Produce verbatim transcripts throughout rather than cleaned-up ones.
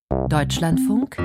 Deutschlandfunk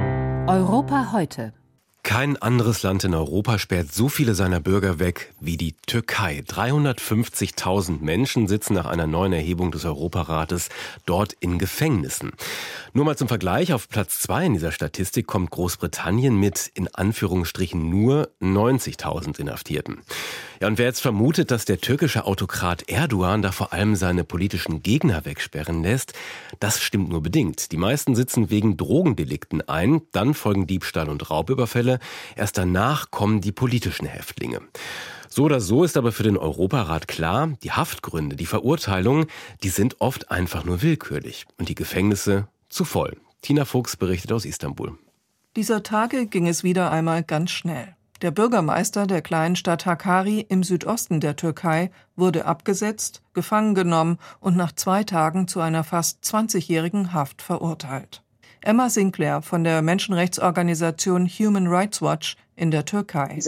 Europa heute. Kein anderes Land in Europa sperrt so viele seiner Bürger weg wie die Türkei. dreihundertfünfzigtausend Menschen sitzen nach einer neuen Erhebung des Europarates dort in Gefängnissen. Nur mal zum Vergleich, auf Platz zwei in dieser Statistik kommt Großbritannien mit in Anführungsstrichen nur neunzigtausend Inhaftierten. Ja, und wer jetzt vermutet, dass der türkische Autokrat Erdogan da vor allem seine politischen Gegner wegsperren lässt, das stimmt nur bedingt. Die meisten sitzen wegen Drogendelikten ein, dann folgen Diebstahl und Raubüberfälle. Erst danach kommen die politischen Häftlinge. So oder so ist aber für den Europarat klar, die Haftgründe, die Verurteilungen, die sind oft einfach nur willkürlich und die Gefängnisse zu voll. Tina Fuchs berichtet aus Istanbul. Dieser Tage ging es wieder einmal ganz schnell. Der Bürgermeister der kleinen Stadt Hakkari im Südosten der Türkei wurde abgesetzt, gefangen genommen und nach zwei Tagen zu einer fast zwanzigjährigen Haft verurteilt. Emma Sinclair von der Menschenrechtsorganisation Human Rights Watch in der Türkei.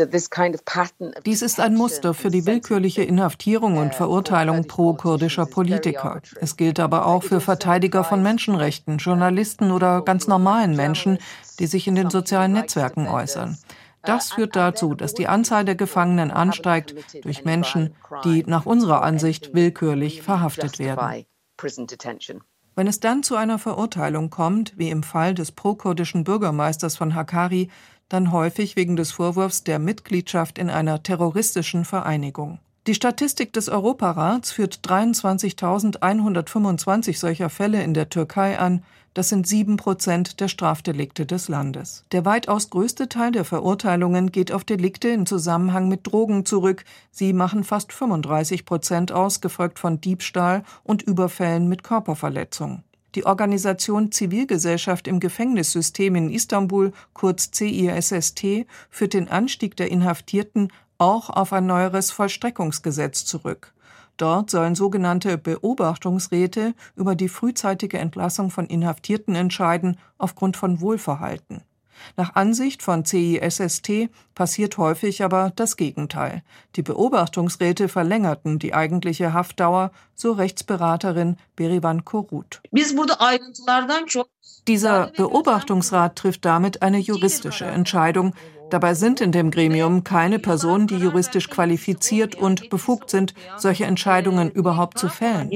Dies ist ein Muster für die willkürliche Inhaftierung und Verurteilung pro-kurdischer Politiker. Es gilt aber auch für Verteidiger von Menschenrechten, Journalisten oder ganz normalen Menschen, die sich in den sozialen Netzwerken äußern. Das führt dazu, dass die Anzahl der Gefangenen ansteigt durch Menschen, die nach unserer Ansicht willkürlich verhaftet werden. Wenn es dann zu einer Verurteilung kommt, wie im Fall des pro-kurdischen Bürgermeisters von Hakkari, dann häufig wegen des Vorwurfs der Mitgliedschaft in einer terroristischen Vereinigung. Die Statistik des Europarats führt dreiundzwanzigtausendeinhundertfünfundzwanzig solcher Fälle in der Türkei an. Das sind sieben Prozent der Strafdelikte des Landes. Der weitaus größte Teil der Verurteilungen geht auf Delikte im Zusammenhang mit Drogen zurück. Sie machen fast fünfunddreißig Prozent aus, gefolgt von Diebstahl und Überfällen mit Körperverletzung. Die Organisation Zivilgesellschaft im Gefängnissystem in Istanbul, kurz C I S S T, führt den Anstieg der Inhaftierten auch auf ein neueres Vollstreckungsgesetz zurück. Dort sollen sogenannte Beobachtungsräte über die frühzeitige Entlassung von Inhaftierten entscheiden, aufgrund von Wohlverhalten. Nach Ansicht von C I S S T passiert häufig aber das Gegenteil. Die Beobachtungsräte verlängerten die eigentliche Haftdauer, so Rechtsberaterin Berivan Korut. Dieser Beobachtungsrat trifft damit eine juristische Entscheidung. Dabei sind in dem Gremium keine Personen, die juristisch qualifiziert und befugt sind, solche Entscheidungen überhaupt zu fällen.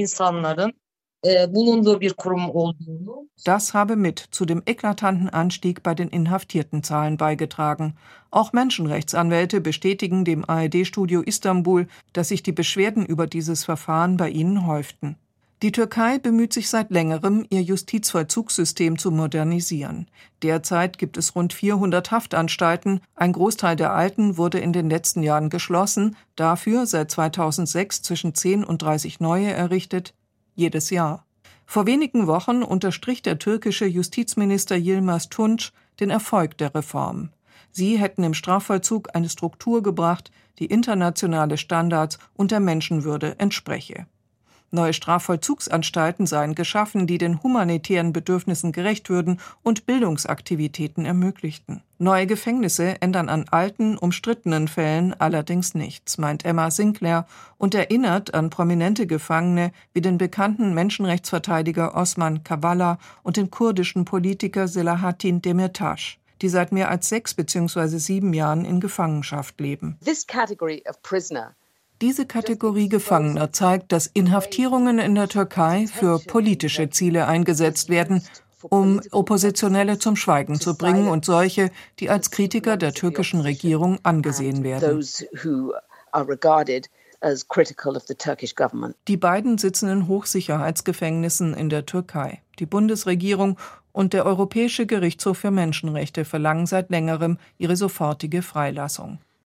Das habe mit zu dem eklatanten Anstieg bei den Inhaftiertenzahlen beigetragen. Auch Menschenrechtsanwälte bestätigen dem A R D-Studio Istanbul, dass sich die Beschwerden über dieses Verfahren bei ihnen häuften. Die Türkei bemüht sich seit längerem, ihr Justizvollzugssystem zu modernisieren. Derzeit gibt es rund vierhundert Haftanstalten. Ein Großteil der alten wurde in den letzten Jahren geschlossen, dafür seit zweitausendsechs zwischen zehn und dreißig neue errichtet, jedes Jahr. Vor wenigen Wochen unterstrich der türkische Justizminister Yilmaz Tunç den Erfolg der Reform. Sie hätten im Strafvollzug eine Struktur gebracht, die internationale Standards und der Menschenwürde entspreche. Neue Strafvollzugsanstalten seien geschaffen, die den humanitären Bedürfnissen gerecht würden und Bildungsaktivitäten ermöglichten. Neue Gefängnisse ändern an alten, umstrittenen Fällen allerdings nichts, meint Emma Sinclair und erinnert an prominente Gefangene wie den bekannten Menschenrechtsverteidiger Osman Kavala und den kurdischen Politiker Selahattin Demirtas, die seit mehr als sechs bzw. sieben Jahren in Gefangenschaft leben. This category of prisoner Diese Kategorie Gefangener zeigt, dass Inhaftierungen in der Türkei für politische Ziele eingesetzt werden, um Oppositionelle zum Schweigen zu bringen und solche, die als Kritiker der türkischen Regierung angesehen werden. Die beiden sitzen in Hochsicherheitsgefängnissen in der Türkei. Die Bundesregierung und der Europäische Gerichtshof für Menschenrechte verlangen seit längerem ihre sofortige Freilassung.